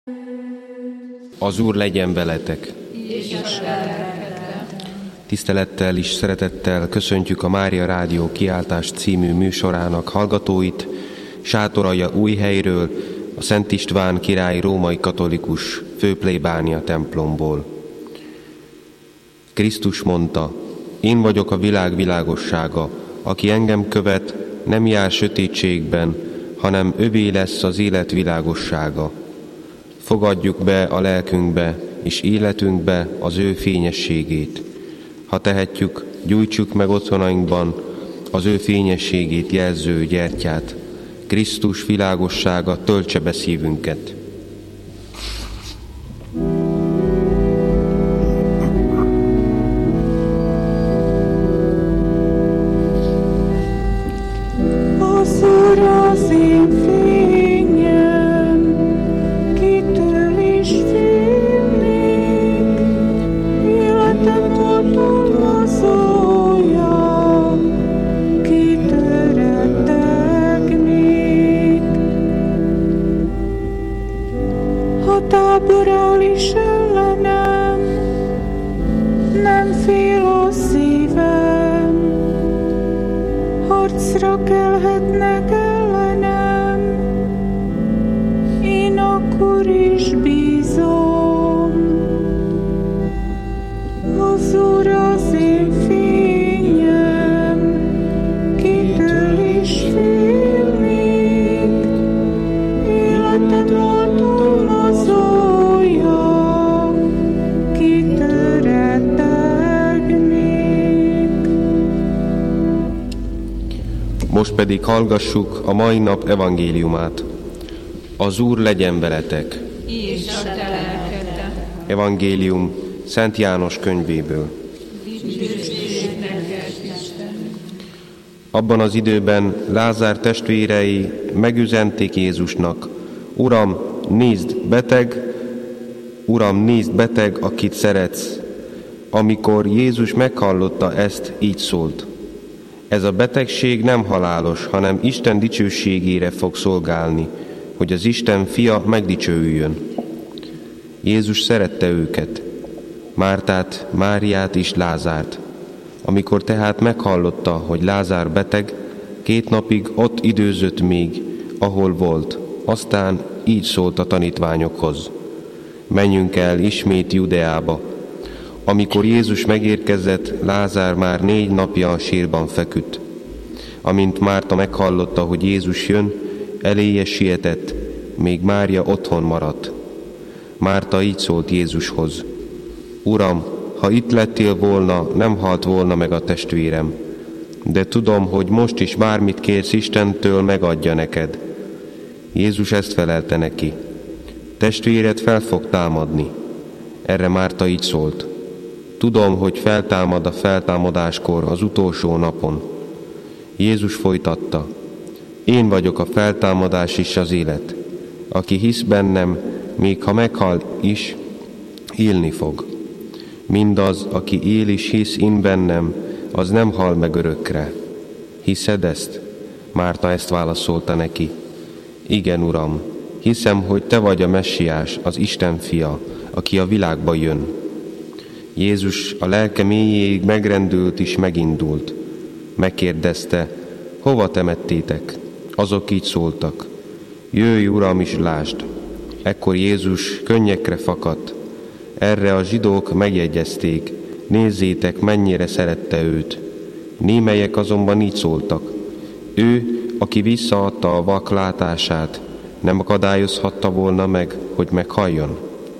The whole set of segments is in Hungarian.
Az Úr legyen veletek! Tisztelettel és szeretettel köszöntjük a Mária Rádió Kiáltás című műsorának hallgatóit Sátoralja Újhelyről, a Szent István király római katolikus főplébánia templomból. Krisztus mondta: én vagyok a világ világossága, aki engem követ, nem jár sötétségben, hanem övé lesz az élet világossága. Fogadjuk be a lelkünkbe és életünkbe az ő fényességét. Ha tehetjük, gyújtsuk meg otthonainkban az ő fényességét jelző gyertyát. Krisztus világossága töltse be szívünket. Az Úr az én fényem, kitől is félnék, életem hatalmazója, kitől rettegnék. Ha tábor áll is ellenem, nem fél a szívem, harcra kelhetnek ellenem, én akkor is bízom. Az Úr az én fényem, kitől is félnék, életem hatalmazója, kitől rettegnék. Most pedig hallgassuk a mai nap evangéliumát. Az Úr legyen veletek! És a te lelkeddel. Evangélium Szent János könyvéből. Dicsőség neked, Isten. Abban az időben Lázár testvérei megüzenték Jézusnak: Uram, nézd beteg, akit szeretsz. Amikor Jézus meghallotta ezt, így szólt: ez a betegség nem halálos, hanem Isten dicsőségére fog szolgálni, hogy az Isten fia megdicsőüljön. Jézus szerette őket, Mártát, Máriát és Lázárt. Amikor tehát meghallotta, hogy Lázár beteg, 2 napig ott időzött még, ahol volt. Aztán így szólt a tanítványokhoz: menjünk el ismét Judeába. Amikor Jézus megérkezett, Lázár már 4 napja a sírban feküdt. Amint Márta meghallotta, hogy Jézus jön, eléje sietett, még Mária otthon maradt. Márta így szólt Jézushoz: Uram, ha itt lettél volna, nem halt volna meg a testvérem. De tudom, hogy most is bármit kérsz Istentől, megadja neked. Jézus ezt felelte neki: testvéred fel fog támadni. Erre Márta így szólt: tudom, hogy feltámad a feltámadáskor az utolsó napon. Jézus folytatta: én vagyok a feltámadás és az élet. Aki hisz bennem, még ha meghal is, élni fog. Mindaz, aki él és hisz én bennem, az nem hal meg örökre. Hiszed ezt? Márta ezt válaszolta neki: igen, Uram, hiszem, hogy te vagy a Messiás, az Isten fia, aki a világba jön. Jézus a lelke mélyéig megrendült és megindult. Megkérdezte: hova temettétek? Azok így szóltak: jöjj, Uram, és lásd. Ekkor Jézus könnyekre fakadt. Erre a zsidók megjegyezték: nézzétek, mennyire szerette őt. Némelyek azonban így szóltak: ő, aki visszaadta a vak látását, nem akadályozhatta volna meg, hogy meghalljon?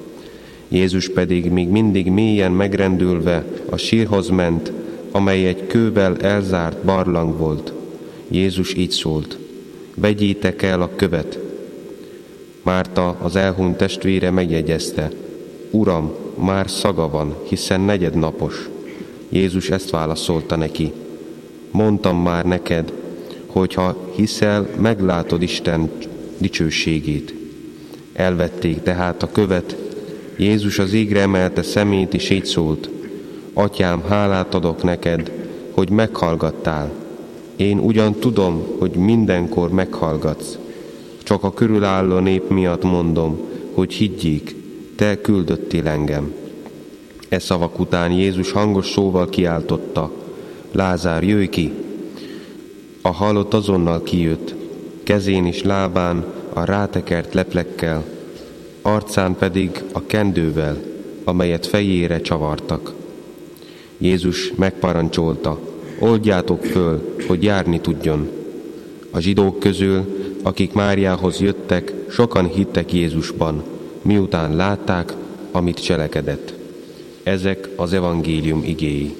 Jézus pedig még mindig mélyen megrendülve a sírhoz ment, amely egy kővel elzárt barlang volt. Jézus így szólt: vegyétek el a követ. Márta, az elhunyt testvére megjegyezte: Uram, már szaga van, hiszen 4. napos. Jézus ezt válaszolta neki: mondtam már neked, hogy ha hiszel, meglátod Isten dicsőségét. Elvették tehát a követ. Jézus az égre emelte szemét, és így szólt: Atyám, hálát adok neked, hogy meghallgattál. Én ugyan tudom, hogy mindenkor meghallgatsz. Csak a körülálló nép miatt mondom, hogy higgyék, te küldöttél engem. E szavak után Jézus hangos szóval kiáltotta, Lázár, jöjj ki! A halott azonnal kijött, kezén és lábán a rátekert leplekkel, arcán pedig a kendővel, amelyet fejére csavartak. Jézus megparancsolta, oldjátok föl, hogy járni tudjon. A zsidók közül, akik Máriához jöttek, sokan hittek Jézusban, miután látták, amit cselekedett. Ezek az evangélium igéi.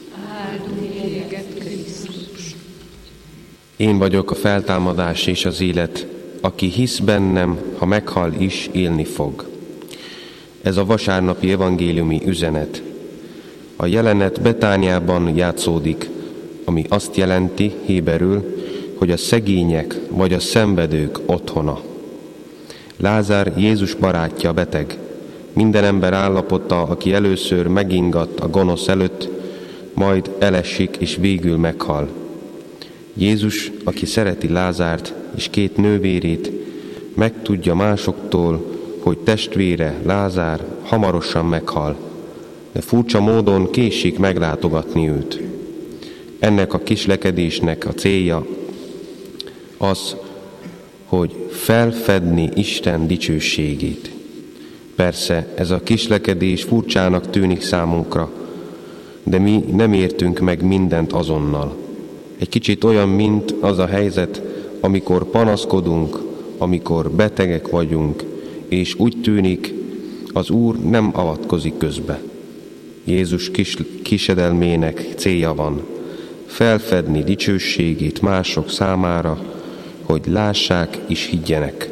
Én vagyok a feltámadás és az élet, aki hisz bennem, ha meghal is, élni fog. Ez a vasárnapi evangéliumi üzenet. A jelenet Betániában játszódik, ami azt jelenti héberül, hogy a szegények vagy a szenvedők otthona. Lázár Jézus barátja beteg, minden ember állapota, aki először megingadt a gonosz előtt, majd elesik és végül meghal. Jézus, aki szereti Lázárt és két nővérét, megtudja másoktól, hogy testvére Lázár hamarosan meghal, de furcsa módon késik meglátogatni őt. Ennek a kislekedésnek a célja az, hogy felfedni Isten dicsőségét. Persze ez a kislekedés furcsának tűnik számunkra, de mi nem értünk meg mindent azonnal. Egy kicsit olyan, mint az a helyzet, amikor panaszkodunk, amikor betegek vagyunk, és úgy tűnik, az Úr nem avatkozik közbe. Jézus kisedelmének célja van, felfedni dicsőségét mások számára, hogy lássák és higgyenek.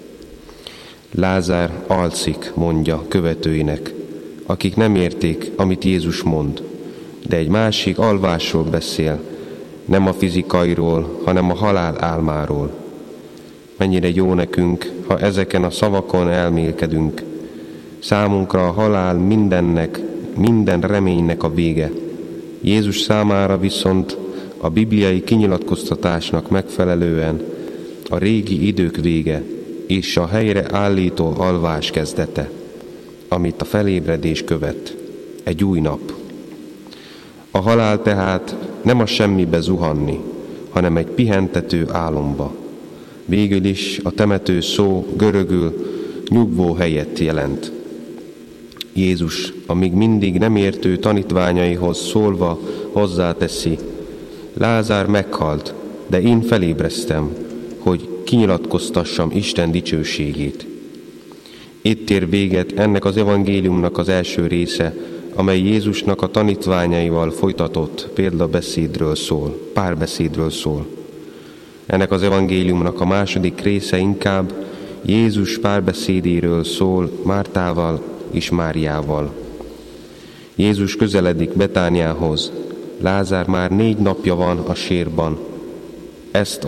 Lázár alszik, mondja követőinek, akik nem érték, amit Jézus mond, de egy másik alvásról beszél, nem a fizikairól, hanem a halál álmáról. Mennyire jó nekünk, ha ezeken a szavakon elmélkedünk. Számunkra a halál minden reménynek a vége. Jézus számára viszont a bibliai kinyilatkoztatásnak megfelelően a régi idők vége és a helyre állító alvás kezdete, amit a felébredés követ, egy új nap. A halál tehát nem a semmibe zuhanni, hanem egy pihentető álomba. Végül is a temető szó görögül nyugvó helyet jelent. Jézus, amíg mindig nem értő tanítványaihoz szólva hozzáteszi, Lázár meghalt, de én felébreztem, hogy kinyilatkoztassam Isten dicsőségét. Itt ér véget ennek az evangéliumnak az első része, amely Jézusnak a tanítványaival folytatott párbeszédről szól. Ennek az evangéliumnak a második része inkább Jézus párbeszédéről szól Mártával és Máriával. Jézus közeledik Betániához, Lázár már 4 napja van a sírban. Ezt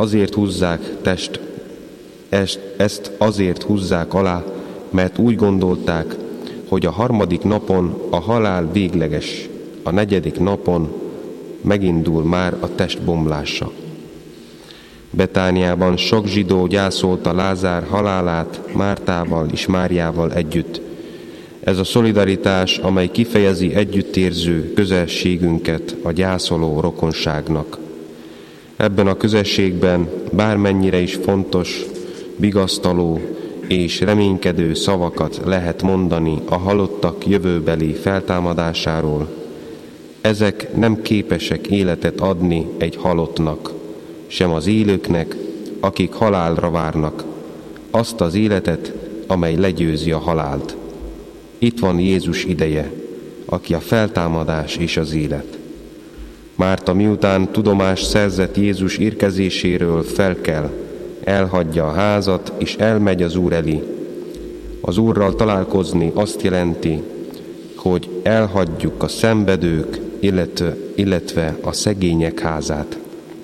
azért húzzák alá, mert úgy gondolták, hogy a 3. napon a halál végleges, a 4. napon megindul már a test bomlása. Betániában sok zsidó gyászolta Lázár halálát Mártával és Máriával együtt. Ez a szolidaritás, amely kifejezi együttérző közelségünket a gyászoló rokonságnak. Ebben a közösségben bármennyire is fontos, vigasztaló és reménykedő szavakat lehet mondani a halottak jövőbeli feltámadásáról, ezek nem képesek életet adni egy halottnak, sem az élőknek, akik halálra várnak, azt az életet, amely legyőzi a halált. Itt van Jézus ideje, aki a feltámadás és az élet. Márta miután tudomást szerzett Jézus érkezéséről felkel, elhagyja a házat és elmegy az Úr elé. Az Úrral találkozni azt jelenti, hogy elhagyjuk a szenvedők, illetve a szegények házát.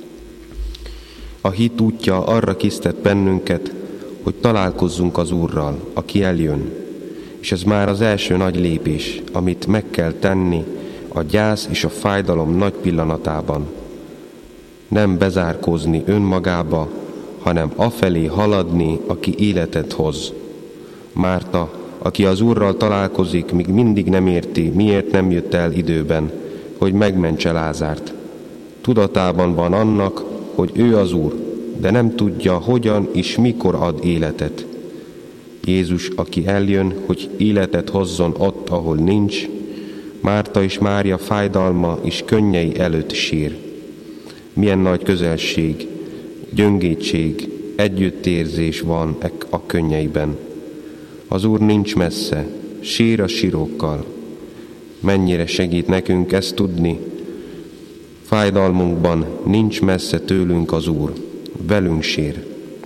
A hit útja arra késztet bennünket, hogy találkozzunk az Úrral, aki eljön. És ez már az első nagy lépés, amit meg kell tenni a gyász és a fájdalom nagy pillanatában. Nem bezárkózni önmagába, hanem afelé haladni, aki életet hoz. Márta, aki az Úrral találkozik, még mindig nem érti, miért nem jött el időben, hogy megmentse Lázárt. Tudatában van annak, hogy ő az Úr, de nem tudja, hogyan és mikor ad életet. Jézus, aki eljön, hogy életet hozzon ott, ahol nincs, Márta és Mária fájdalma és könnyei előtt sír. Milyen nagy közelség, gyöngétség, együttérzés van a könnyeiben. Az Úr nincs messze, sír a sírókkal. Mennyire segít nekünk ezt tudni? Fájdalmunkban nincs messze tőlünk az Úr, velünk sír.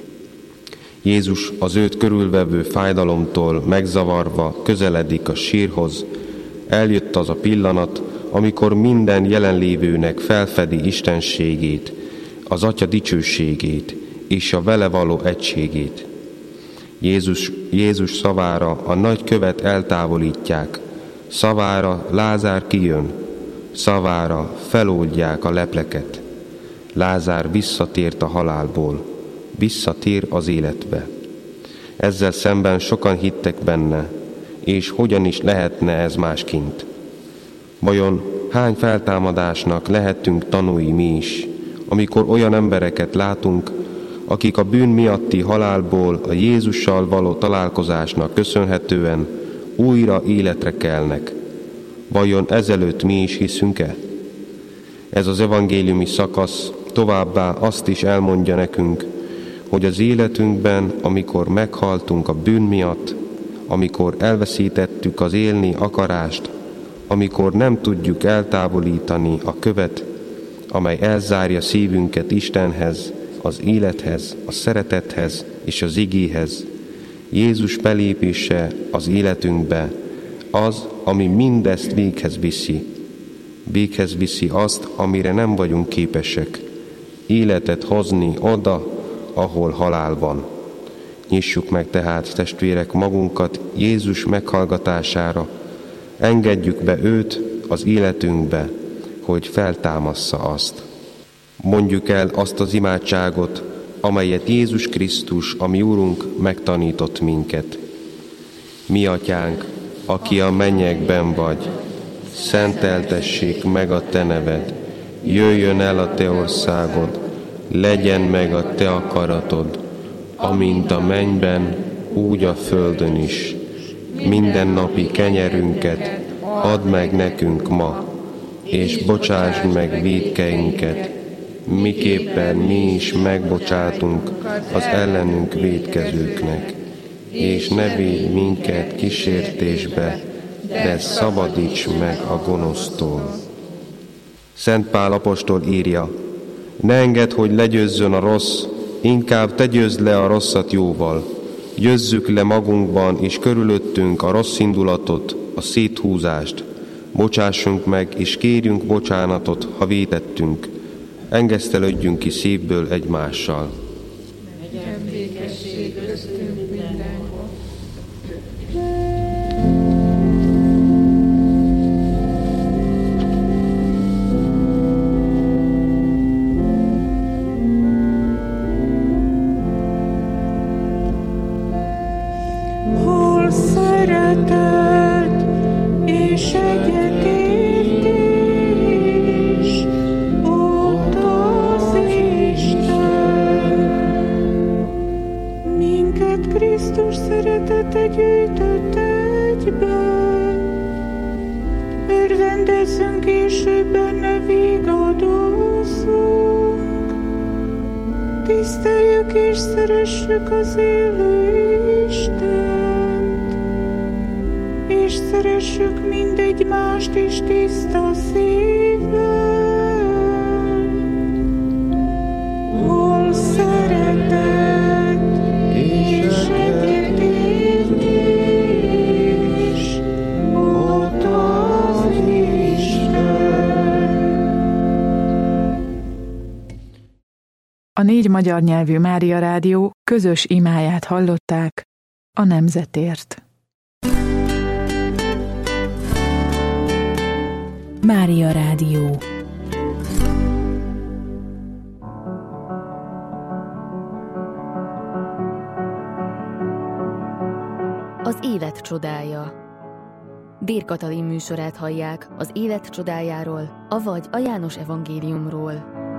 Jézus az őt körülvevő fájdalomtól megzavarva közeledik a sírhoz. Eljött az a pillanat, amikor minden jelenlévőnek felfedi istenségét, az Atya dicsőségét és a vele való egységét. Jézus szavára a nagy követ eltávolítják, szavára Lázár kijön, szavára feloldják a lepleket. Lázár visszatért a halálból, visszatér az életbe. Ezzel szemben sokan hittek benne, és hogyan is lehetne ez másként? Vajon hány feltámadásnak lehetünk tanúi mi is, amikor olyan embereket látunk, akik a bűn miatti halálból a Jézussal való találkozásnak köszönhetően újra életre kelnek? Vajon ezelőtt mi is hiszünk-e? Ez az evangéliumi szakasz továbbá azt is elmondja nekünk, hogy az életünkben, amikor meghaltunk a bűn miatt, amikor elveszítettük az élni akarást, amikor nem tudjuk eltávolítani a követ, amely elzárja szívünket Istenhez, az élethez, a szeretethez és az igéhez, Jézus belépése az életünkbe az, ami mindezt véghez viszi. Véghez viszi azt, amire nem vagyunk képesek, életet hozni oda, ahol halál van. Nyissuk meg tehát, testvérek, magunkat Jézus meghallgatására, engedjük be őt az életünkbe, hogy feltámassza azt. Mondjuk el azt az imádságot, amelyet Jézus Krisztus, a mi Úrunk megtanított minket. Mi Atyánk, aki a mennyekben vagy, szenteltessék meg a te neved, jöjjön el a te országod, legyen meg a te akaratod, amint a mennyben, úgy a földön is. Mindennapi kenyerünket add meg nekünk ma, és bocsásd meg vétkeinket, miképpen mi is megbocsátunk az ellenünk vétkezőknek. És ne védj minket kísértésbe, de szabadíts meg a gonosztól. Szent Pál apostol írja: ne engedd, hogy legyőzzön a rossz, inkább te győzd le a rosszat jóval. Győzzük le magunkban és körülöttünk a rossz indulatot, a széthúzást. Bocsássunk meg és kérjünk bocsánatot, ha vétettünk. Engesztelődjünk ki szívből egymással. Legyen békesség köztünk mindenhol. Hol szeretet és egyetértés, ott az Isten. Minket Krisztus szeretete gyűjtött egyben, örvendezzünk és ő benne vigadozzunk. Tiszteljük és szeressük az élő Istent, és szeressük mindegymást is tiszta szívvel. Hol szeretet és egyetértés, ott az Isten. A 4 magyar nyelvű Mária Rádió közös imáját hallották a nemzetért. Mária Rádió. Az élet csodája. Dér Katalin műsorát hallják az élet csodájáról, avagy a János evangéliumról.